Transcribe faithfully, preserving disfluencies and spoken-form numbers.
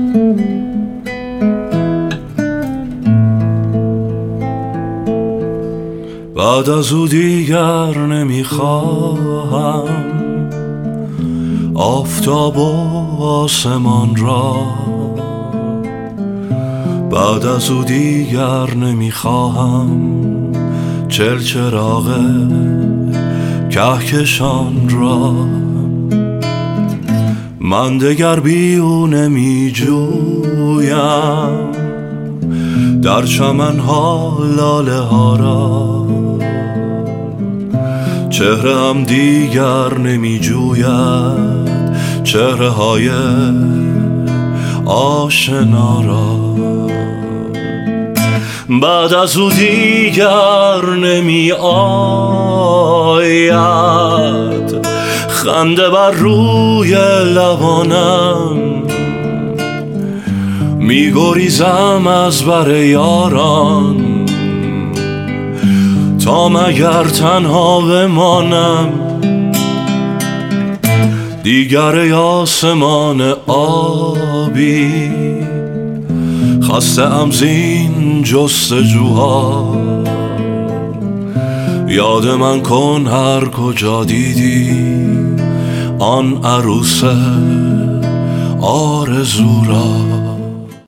بعد از او دیگر نمیخواهم آفتاب و آسمان را، بعد از او دیگر نمیخواهم چل چراغ کهکشان را. من دگر بی او نمی جویم در چمنها لاله ها را، چهره هم دیگر نمی جوید چهره های آشنا را. بعد از او دیگر نمی آید خنده بر روی لبانم، می گریزم از بر یاران تا مگر تنها بمانم. دیگر آسمان آبی خسته ام زین جستجوها، یاد من کن هر کجا دیدی آن عروس آرزو را.